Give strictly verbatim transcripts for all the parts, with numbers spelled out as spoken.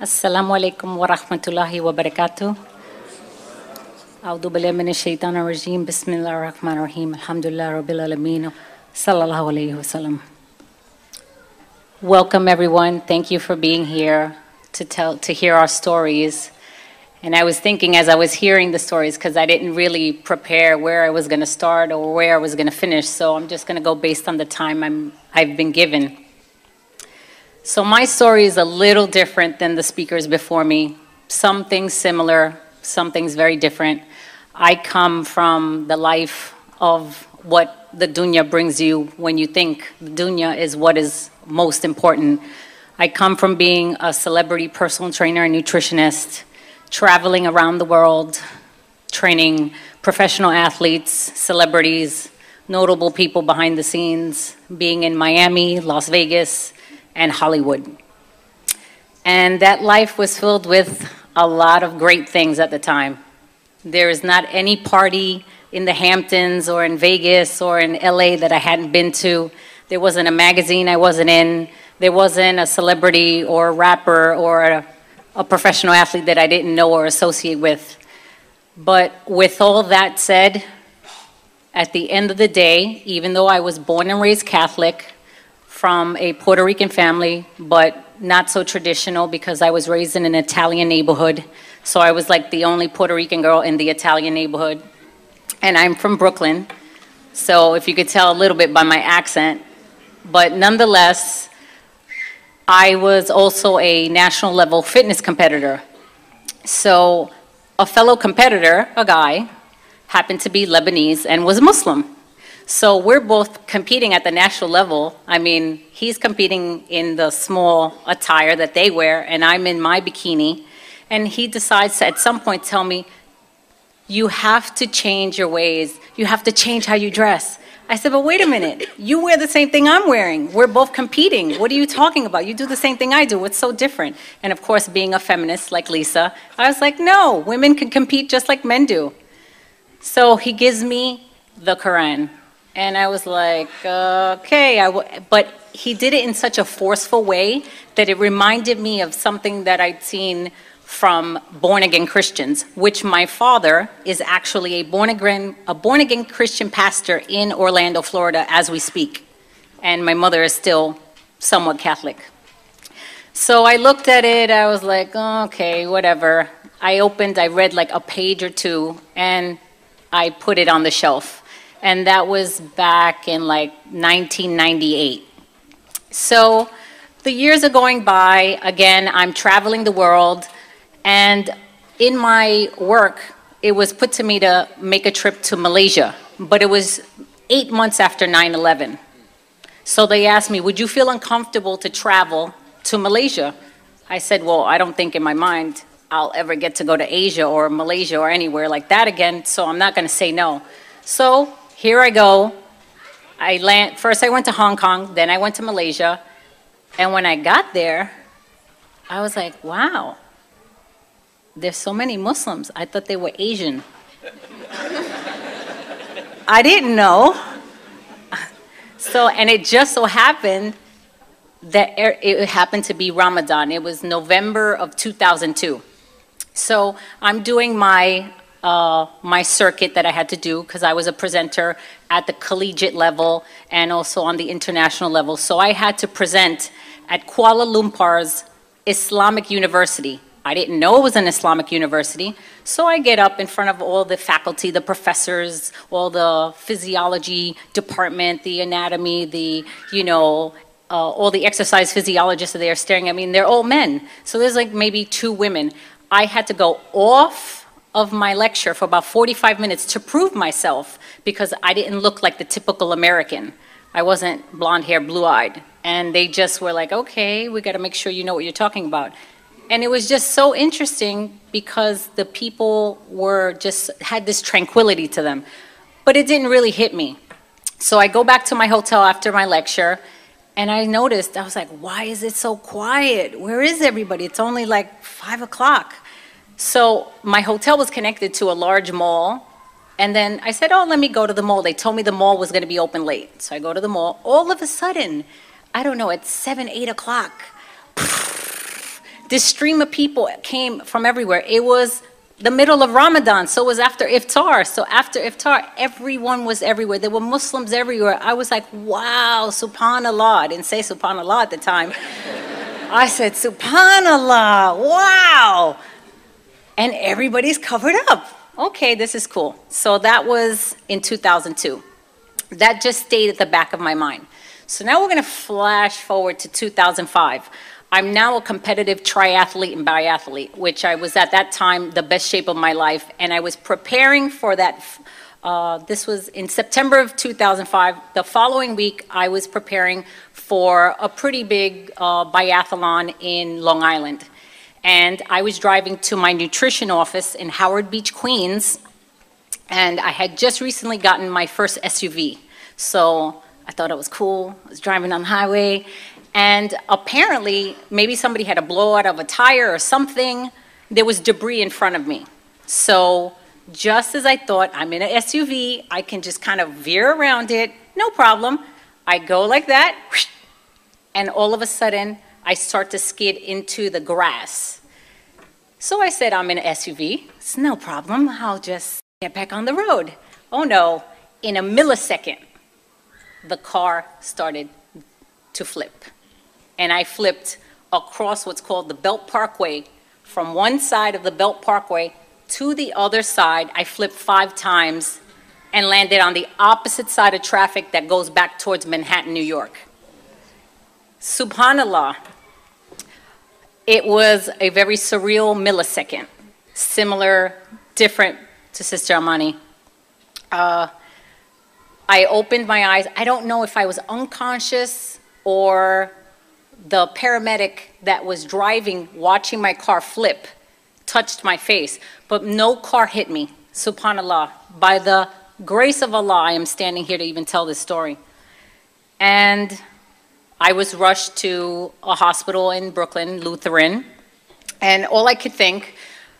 Assalamu alaikum wa rahmatullahi wa barakatuh. A'udhu billahi minash shaitanir rajeem. Bismillahir rahmanir rahim. Alhamdulillah rabbil alameen. Sallallahu alayhi wa sallam. Welcome everyone. Thank you for being here to tell to hear our stories. And I was thinking as I was hearing the stories, because I didn't really prepare where I was going to start or where I was going to finish, so I'm just going to go based on the time I'm, I've been given. So my story is a little different than the speakers before me. Some things similar, some things very different. I come from the life of what the dunya brings you when you think the dunya is what is most important. I come from being a celebrity personal trainer and nutritionist, traveling around the world, training professional athletes, celebrities, notable people behind the scenes, being in Miami, Las Vegas, and Hollywood. And that life was filled with a lot of great things at the time. There is not any party in the Hamptons or in Vegas or in L A that I hadn't been to. There wasn't a magazine I wasn't in. There wasn't a celebrity or a rapper or a, a professional athlete that I didn't know or associate with. But with all that said, at the end of the day, even though I was born and raised Catholic from a Puerto Rican family, but not so traditional because I was raised in an Italian neighborhood. So I was like the only Puerto Rican girl in the Italian neighborhood. And I'm from Brooklyn. So if you could tell a little bit by my accent, but nonetheless, I was also a national level fitness competitor. So a fellow competitor, a guy, happened to be Lebanese and was Muslim. So we're both competing at the national level. I mean, he's competing in the small attire that they wear, and I'm in my bikini. And he decides to, at some point, tell me, you have to change your ways. You have to change how you dress. I said, but wait a minute. You wear the same thing I'm wearing. We're both competing. What are you talking about? You do the same thing I do. What's so different? And of course, being a feminist like Lisa, I was like, no, women can compete just like men do. So he gives me the Quran. And I was like, uh, okay, I w but he did it in such a forceful way that it reminded me of something that I'd seen from born-again Christians, which my father is actually a born-again a born-again Christian pastor in Orlando, Florida, as we speak. And my mother is still somewhat Catholic. So I looked at it, I was like, oh, okay, whatever. I opened, I read like a page or two, and I put it on the shelf. And that was back in like nineteen ninety-eight. So the years are going by. Again, I'm traveling the world. And in my work, it was put to me to make a trip to Malaysia. But it was eight months after nine eleven. So they asked me, would you feel uncomfortable to travel to Malaysia? I said, well, I don't think in my mind I'll ever get to go to Asia or Malaysia or anywhere like that again. So I'm not going to say no. So here I go. I land, first I went to Hong Kong, then I went to Malaysia. And when I got there, I was like, wow, there's so many Muslims. I thought they were Asian. I didn't know. So, and it just so happened that it happened to be Ramadan. It was November of two thousand two. So I'm doing my Uh, my circuit that I had to do because I was a presenter at the collegiate level and also on the international level. So I had to present at Kuala Lumpur's Islamic University. I didn't know it was an Islamic university. So I get up in front of all the faculty, the professors, all the physiology department, the anatomy, the, you know, uh, all the exercise physiologists that they are staring at me, and they're all men. So there's like maybe two women. I had to go off of my lecture for about forty-five minutes to prove myself because I didn't look like the typical American. I wasn't blonde hair, blue-eyed. And they just were like, okay, we got to make sure you know what you're talking about. And it was just so interesting because the people were just, had this tranquility to them. But it didn't really hit me. So I go back to my hotel after my lecture and I noticed, I was like, why is it so quiet? Where is everybody? It's only like five o'clock. So my hotel was connected to a large mall, and then I said, oh, let me go to the mall. They told me the mall was going to be open late. So I go to the mall. All of a sudden, I don't know, at seven, eight o'clock, this stream of people came from everywhere. It was the middle of Ramadan, so it was after iftar. So after iftar, everyone was everywhere. There were Muslims everywhere. I was like, wow, subhanallah. I didn't say subhanallah at the time. I said, subhanallah, wow. And everybody's covered up. Okay, this is cool. So that was in two thousand two. That just stayed at the back of my mind. So now we're going to flash forward to two thousand five. I'm now a competitive triathlete and biathlete, which I was at that time the best shape of my life. And I was preparing for that. Uh, this was in September of two thousand five. The following week, I was preparing for a pretty big uh, biathlon in Long Island. And I was driving to my nutrition office in Howard Beach, Queens. And I had just recently gotten my first S U V. So I thought it was cool. I was driving on the highway. And apparently, maybe somebody had a blowout of a tire or something. There was debris in front of me. So just as I thought, I'm in an S U V, I can just kind of veer around it, no problem. I go like that, and all of a sudden, I start to skid into the grass. So I said, I'm in an S U V. It's no problem. I'll just get back on the road. Oh no, in a millisecond, the car started to flip. And I flipped across what's called the Belt Parkway. From one side of the Belt Parkway to the other side, I flipped five times and landed on the opposite side of traffic that goes back towards Manhattan, New York. Subhanallah. It was a very surreal millisecond, similar, different to Sister Amani. Uh, I opened my eyes. I don't know if I was unconscious or the paramedic that was driving, watching my car flip, touched my face, but no car hit me, subhanallah. By the grace of Allah, I am standing here to even tell this story. And I was rushed to a hospital in Brooklyn, Lutheran, and all I could think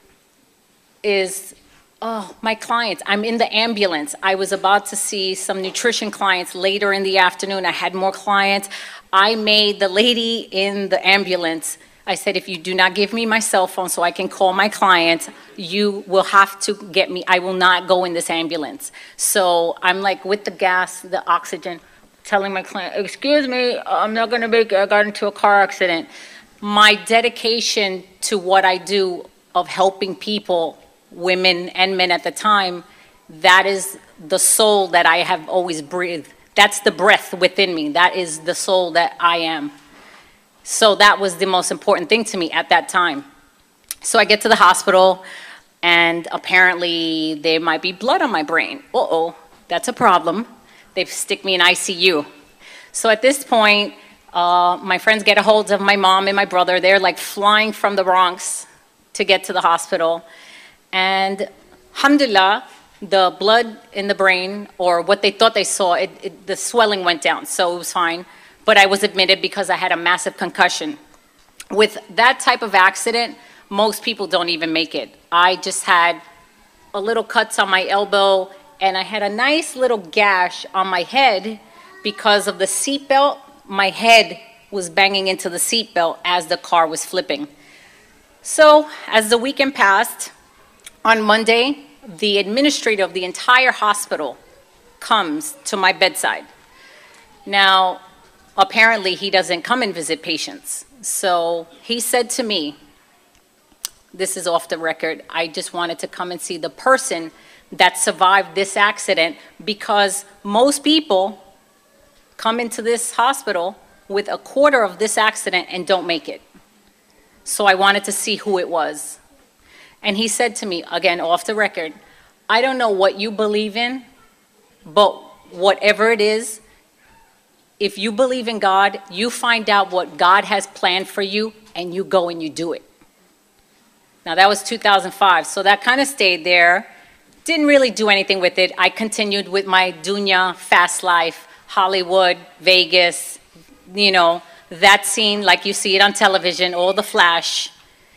is, oh, my clients, I'm in the ambulance. I was about to see some nutrition clients later in the afternoon. I had more clients. I made the lady in the ambulance, I said, if you do not give me my cell phone so I can call my clients, you will have to get me, I will not go in this ambulance. So I'm like with the gas, the oxygen, telling my client, excuse me, I'm not gonna make it, I got into a car accident. My dedication to what I do of helping people, women and men at the time, that is the soul that I have always breathed. That's the breath within me. That is the soul that I am. So that was the most important thing to me at that time. So I get to the hospital, and apparently there might be blood on my brain. Uh-oh, that's a problem. They stick me in I C U. So at this point, uh, my friends get a hold of my mom and my brother. They're like flying from the Bronx to get to the hospital. And alhamdulillah, the blood in the brain, or what they thought they saw, it, it, the swelling went down, so it was fine. But I was admitted because I had a massive concussion. With that type of accident, most people don't even make it. I just had a little cuts on my elbow, and I had a nice little gash on my head because of the seatbelt. My head was banging into the seatbelt as the car was flipping. So as the weekend passed, on Monday, the administrator of the entire hospital comes to my bedside. Now, apparently he doesn't come and visit patients. So he said to me, this is off the record, I just wanted to come and see the person that survived this accident, because most people come into this hospital with a quarter of this accident and don't make it. So I wanted to see who it was. And he said to me, again, off the record, I don't know what you believe in, but whatever it is, if you believe in God, you find out what God has planned for you, and you go and you do it. Now, that was two thousand five, so that kind of stayed there. Didn't really do anything with it. I continued with my dunya, fast life, Hollywood, Vegas, you know, that scene like you see it on television, all the flash.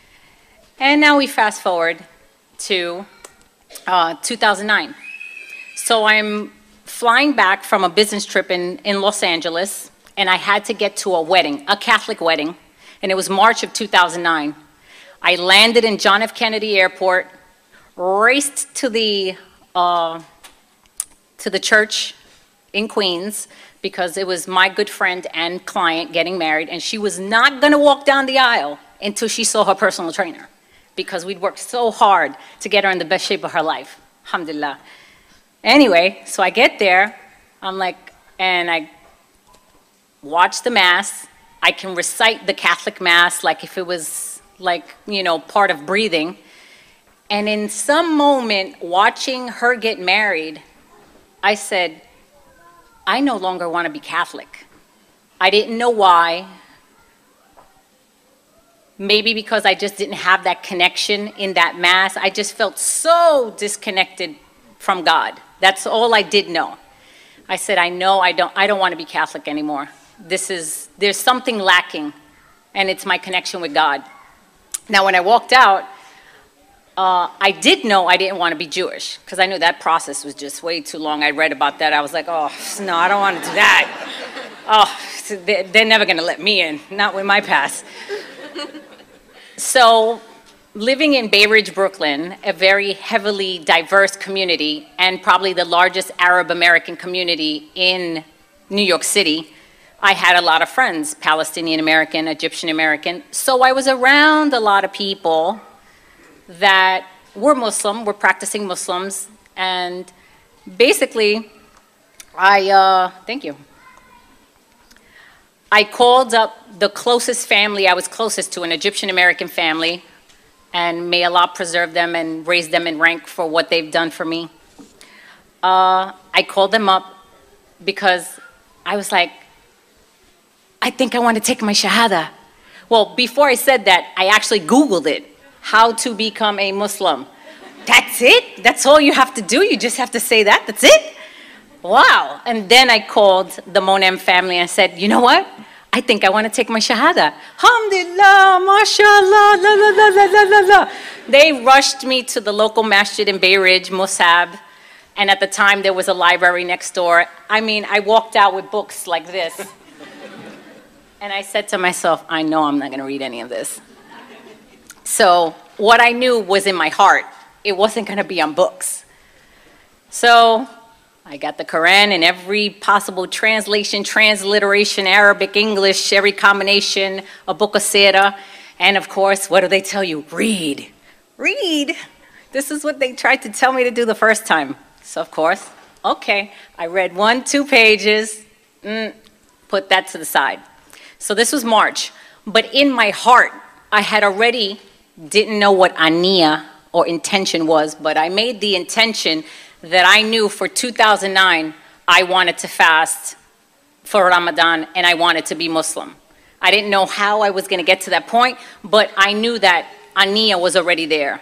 And now we fast forward to uh, two thousand nine. So I'm flying back from a business trip in, in Los Angeles, and I had to get to a wedding, a Catholic wedding, and it was March of two thousand nine. I landed in John F. Kennedy Airport, raced to the, uh, to the church in Queens, because it was my good friend and client getting married, and she was not gonna walk down the aisle until she saw her personal trainer, because we'd worked so hard to get her in the best shape of her life, alhamdulillah. Anyway, so I get there, I'm like, and I watch the Mass. I can recite the Catholic Mass like if it was like, you know, part of breathing. And in some moment, watching her get married, I said, I no longer want to be Catholic. I didn't know why. Maybe because I just didn't have that connection in that Mass. I just felt so disconnected from God. That's all I did know. I said, I know I don't, I don't want to be Catholic anymore. This is, there's something lacking, and it's my connection with God. Now, when I walked out, uh, I did know I didn't want to be Jewish, because I knew that process was just way too long. I read about that. I was like, oh, no, I don't want to do that. Oh, they're never going to let me in, not with my past. So, living in Bay Ridge, Brooklyn, a very heavily diverse community, and probably the largest Arab American community in New York City, I had a lot of friends, Palestinian American, Egyptian American. So I was around a lot of people that were Muslim, were practicing Muslims, and basically, I, uh, thank you. I called up the closest family I was closest to, an Egyptian American family, and may Allah preserve them and raise them in rank for what they've done for me. Uh, I called them up because I was like, I think I want to take my Shahada. Well, before I said that, I actually Googled it, how to become a Muslim. That's it? That's all you have to do? You just have to say that? That's it? Wow. And then I called the Monem family and said, you know what? I think I want to take my Shahada. Alhamdulillah, mashallah, la la la la la la la. They rushed me to the local masjid in Bay Ridge, Musab, and at the time there was a library next door. I mean, I walked out with books like this. And I said to myself, I know I'm not going to read any of this. So what I knew was in my heart. It wasn't going to be on books. So I got the Quran in every possible translation, transliteration, Arabic, English, every combination, a book of Sirah. And of course, what do they tell you? Read. Read. This is what they tried to tell me to do the first time. So of course, okay, I read one, two pages, mm, put that to the side. So this was March, but in my heart, I had already, didn't know what aniya or intention was, but I made the intention that I knew for two thousand nine, I wanted to fast for Ramadan and I wanted to be Muslim. I didn't know how I was going to get to that point, but I knew that aniya was already there.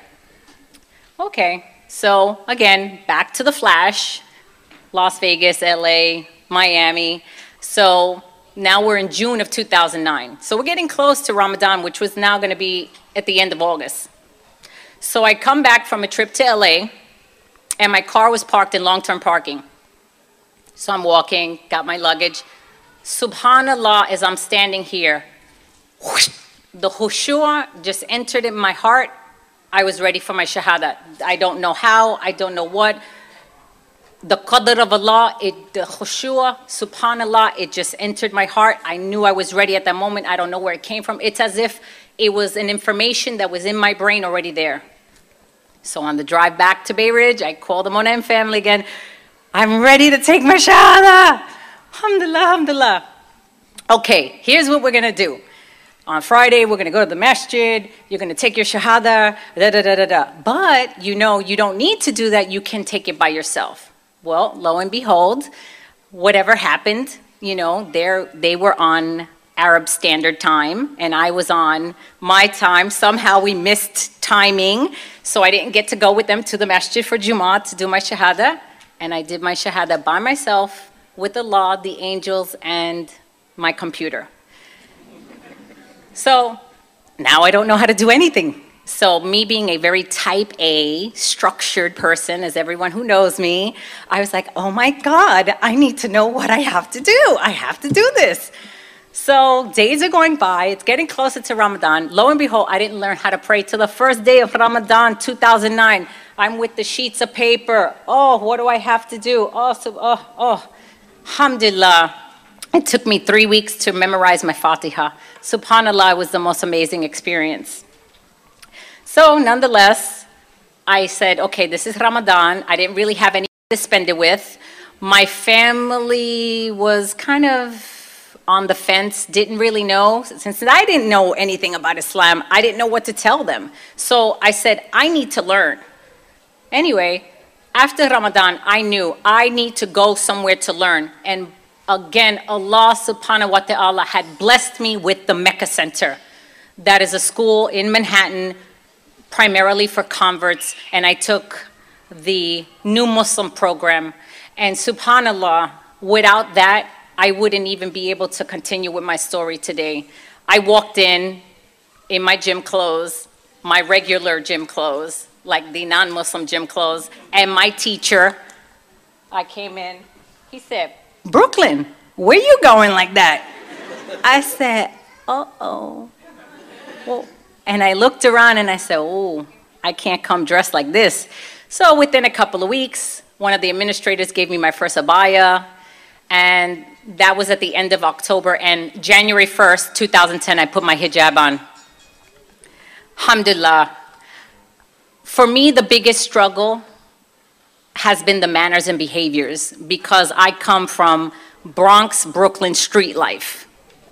Okay, so again, back to the flash, Las Vegas, L A, Miami. So now we're in June of two thousand nine. So we're getting close to Ramadan, which was now going to be at the end of August. So I come back from a trip to L A, and my car was parked in long-term parking. So I'm walking, got my luggage. Subhanallah, as I'm standing here, whoosh, the khushu' just entered in my heart. I was ready for my Shahada. I don't know how, I don't know what. The qadr of Allah, it, the khushu', subhanallah, it just entered my heart. I knew I was ready at that moment. I don't know where it came from. It's as if it was an information that was in my brain already there. So on the drive back to Bay Ridge, I called the Monem family again. I'm ready to take my Shahada. Alhamdulillah, alhamdulillah. Okay, here's what we're going to do. On Friday, we're going to go to the masjid. You're going to take your Shahada, da, da, da, da, da. But, you know, you don't need to do that. You can take it by yourself. Well, lo and behold, whatever happened, you know, they were on Arab Standard Time, and I was on my time. Somehow we missed timing, so I didn't get to go with them to the masjid for Jummah to do my Shahada. And I did my Shahada by myself with Allah, the angels, and my computer. So now I don't know how to do anything. So me being a very type A, structured person, as everyone who knows me, I was like, oh my God, I need to know what I have to do. I have to do this. So days are going by, it's getting closer to Ramadan. Lo and behold, I didn't learn how to pray till the first day of Ramadan, two thousand nine. I'm with the sheets of paper. Oh, what do I have to do? Oh, so, oh, oh. Alhamdulillah. It took me three weeks to memorize my Fatiha. SubhanAllah, it was the most amazing experience. So nonetheless, I said, okay, this is Ramadan. I didn't really have anything to spend it with. My family was kind of on the fence, didn't really know. Since I didn't know anything about Islam, I didn't know what to tell them. So I said, I need to learn. Anyway, after Ramadan, I knew I need to go somewhere to learn. And again, Allah subhanahu wa ta'ala had blessed me with the Mecca Center. That is a school in Manhattan, primarily for converts. And I took the New Muslim program. And subhanAllah, without that, I wouldn't even be able to continue with my story today. I walked in, in my gym clothes, my regular gym clothes, like the non-Muslim gym clothes, and my teacher, I came in, he said, Brooklyn, where you going like that? I said, uh-oh. Well, and I looked around and I said, oh, I can't come dressed like this. So within a couple of weeks, one of the administrators gave me my first abaya, and that was at the end of October, and January first, two thousand ten, I put my hijab on. Alhamdulillah. For me, the biggest struggle has been the manners and behaviors, because I come from Bronx, Brooklyn street life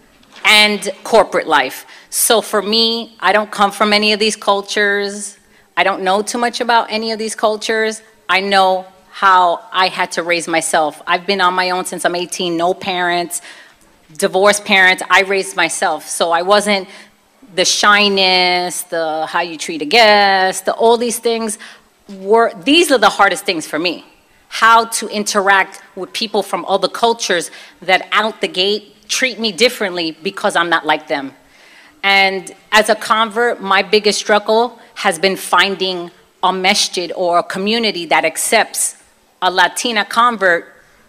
and corporate life. So for me, I don't come from any of these cultures. I don't know too much about any of these cultures. I know how I had to raise myself. I've been on my own since I'm eighteen, no parents, divorced parents. I raised myself. So I wasn't the shyness, the how you treat a guest, the, all these things were, these are the hardest things for me. How to interact with people from other cultures that out the gate treat me differently because I'm not like them. And as a convert, my biggest struggle has been finding a masjid or a community that accepts a Latina convert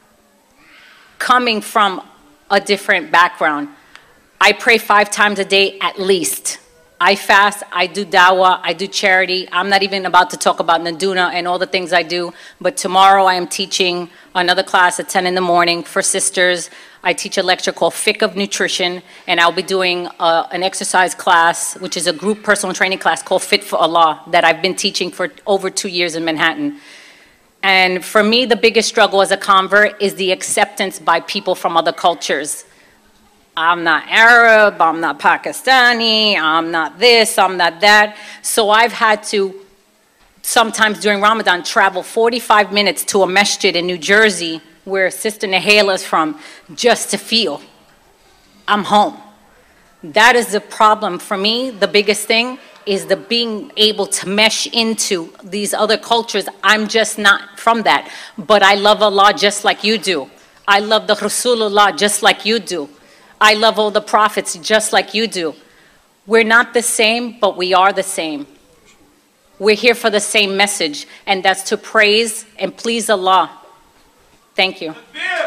coming from a different background. I pray five times a day at least. I fast, I do dawah, I do charity. I'm not even about to talk about Naduna and all the things I do, but tomorrow I am teaching another class at ten in the morning for sisters. I teach a lecture called Fiqh of Nutrition, and I'll be doing uh, an exercise class, which is a group personal training class called Fit for Allah, that I've been teaching for over two years in Manhattan. And for me, the biggest struggle as a convert is the acceptance by people from other cultures. I'm not Arab, I'm not Pakistani, I'm not this, I'm not that. So I've had to, sometimes during Ramadan, travel forty-five minutes to a masjid in New Jersey, where Sister Nahela is from, just to feel I'm home. That is the problem for me. The biggest thing is the being able to mesh into these other cultures. I'm just not from that, but I love Allah just like you do. I love the Rasulullah just like you do. I love all the prophets just like you do. We're not the same, but we are the same. We're here for the same message, and that's to praise and please Allah. Thank you.